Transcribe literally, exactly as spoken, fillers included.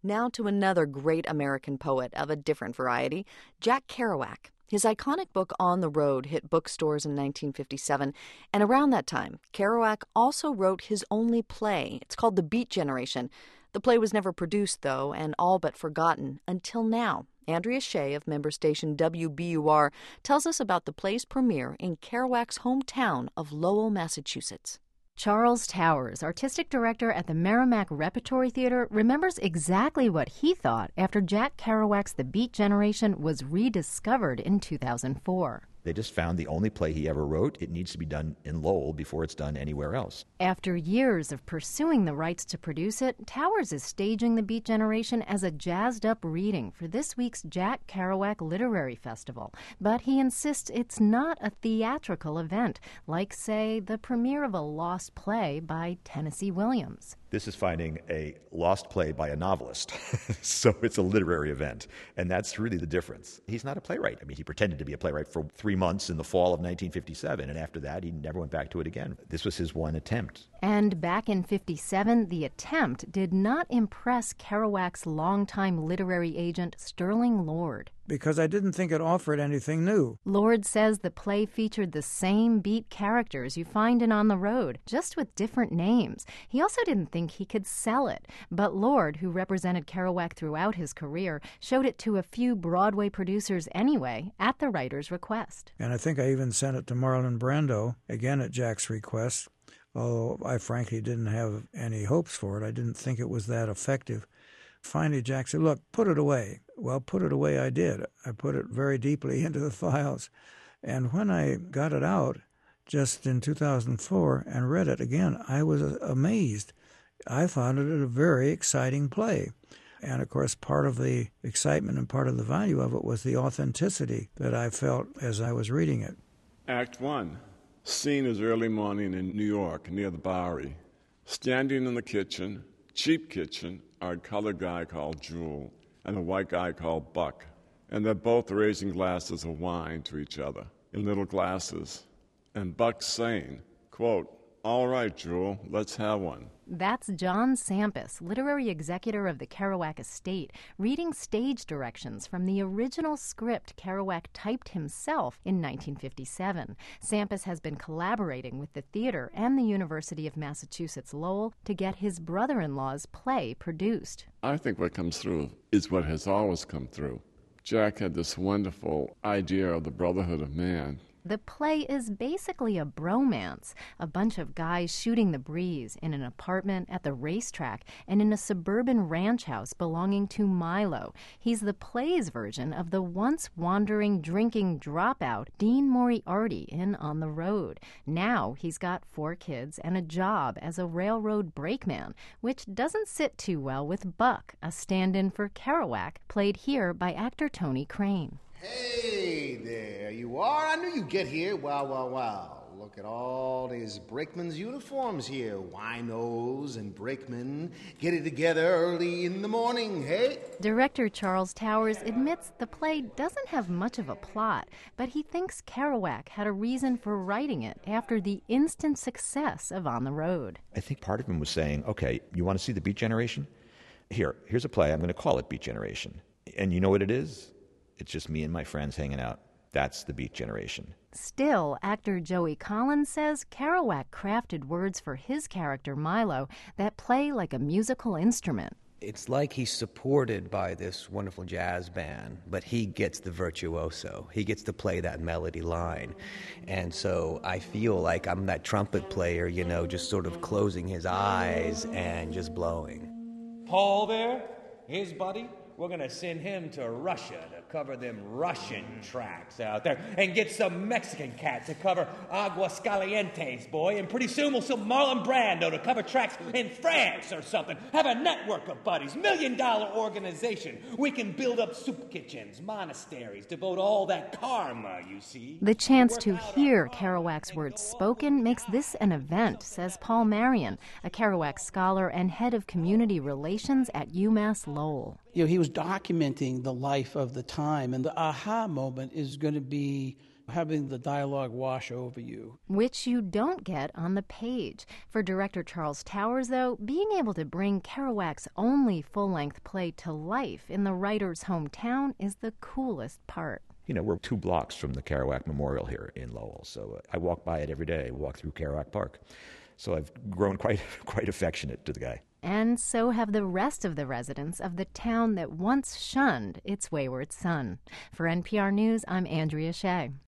Now to another great American poet of a different variety, Jack Kerouac. His iconic book On the Road hit bookstores in nineteen fifty-seven, and around that time, Kerouac also wrote his only play. It's called The Beat Generation. The play was never produced, though, and all but forgotten until now. Andrea Shea of member station W B U R tells us about the play's premiere in Kerouac's hometown of Lowell, Massachusetts. Charles Towers, artistic director at the Merrimack Repertory Theater, remembers exactly what he thought after Jack Kerouac's The Beat Generation was rediscovered in two thousand four. They just found the only play he ever wrote. It needs to be done in Lowell before it's done anywhere else. After years of pursuing the rights to produce it, Towers is staging The Beat Generation as a jazzed-up reading for this week's Jack Kerouac Literary Festival. But he insists it's not a theatrical event, like, say, the premiere of a lost play by Tennessee Williams. This is finding a lost play by a novelist, so it's a literary event, and that's really the difference. He's not a playwright. I mean, he pretended to be a playwright for three months in the fall of nineteen fifty-seven, and after that, he never went back to it again. This was his one attempt. And back in fifty-seven, the attempt did not impress Kerouac's longtime literary agent, Sterling Lord. Because I didn't think it offered anything new. Lord says the play featured the same beat characters you find in On the Road, just with different names. He also didn't think he could sell it. But Lord, who represented Kerouac throughout his career, showed it to a few Broadway producers anyway, at the writer's request. And I think I even sent it to Marlon Brando, again at Jack's request, although I frankly didn't have any hopes for it. I didn't think it was that effective. Finally, Jack said, look, put it away. Well, put it away I did. I put it very deeply into the files. And when I got it out just in two thousand four and read it again, I was amazed. I found it a very exciting play. And, of course, part of the excitement and part of the value of it was the authenticity that I felt as I was reading it. Act one. Scene is early morning in New York, near the Bowery. Standing in the kitchen, cheap kitchen, are a colored guy called Jewel and a white guy called Buck. And they're both raising glasses of wine to each other in little glasses. And Buck's saying, quote, all right, Jewel, let's have one. That's John Sampas, literary executor of the Kerouac estate, reading stage directions from the original script Kerouac typed himself in nineteen fifty-seven. Sampas has been collaborating with the theater and the University of Massachusetts Lowell to get his brother-in-law's play produced. I think what comes through is what has always come through. Jack had this wonderful idea of the brotherhood of man. The play is basically a bromance, a bunch of guys shooting the breeze in an apartment, at the racetrack, and in a suburban ranch house belonging to Milo. He's the play's version of the once-wandering, drinking dropout Dean Moriarty in On the Road. Now he's got four kids and a job as a railroad brakeman, which doesn't sit too well with Buck, a stand-in for Kerouac, played here by actor Tony Crane. Hey, there you are. I knew you'd get here. Wow, wow, wow. Look at all these brakemen's uniforms here. Winos and brakemen getting together early in the morning, hey? Director Charles Towers admits the play doesn't have much of a plot, but he thinks Kerouac had a reason for writing it after the instant success of On the Road. I think part of him was saying, okay, you want to see the Beat Generation? Here, here's a play. I'm going to call it Beat Generation. And you know what it is? It's just me and my friends hanging out. That's the Beat Generation. Still, actor Joey Collins says Kerouac crafted words for his character Milo that play like a musical instrument. It's like he's supported by this wonderful jazz band, but he gets the virtuoso. He gets to play that melody line. And so I feel like I'm that trumpet player, you know, just sort of closing his eyes and just blowing. Paul there, his buddy, we're going to send him to Russia to cover them Russian tracks out there and get some Mexican cat to cover Aguascalientes, boy. And pretty soon we'll send Marlon Brando to cover tracks in France or something. Have a network of buddies, million-dollar organization. We can build up soup kitchens, monasteries, devote all that karma, you see. The chance to hear Kerouac's words spoken makes this an event, says Paul Marion, a Kerouac scholar and head of community relations at UMass Lowell. You know, he was documenting the life of the time, and the aha moment is going to be having the dialogue wash over you. Which you don't get on the page. For director Charles Towers, though, being able to bring Kerouac's only full-length play to life in the writer's hometown is the coolest part. You know, we're two blocks from the Kerouac Memorial here in Lowell, so I walk by it every day. I walk through Kerouac Park. So I've grown quite quite affectionate to the guy. And so have the rest of the residents of the town that once shunned its wayward son. For N P R News, I'm Andrea Shea.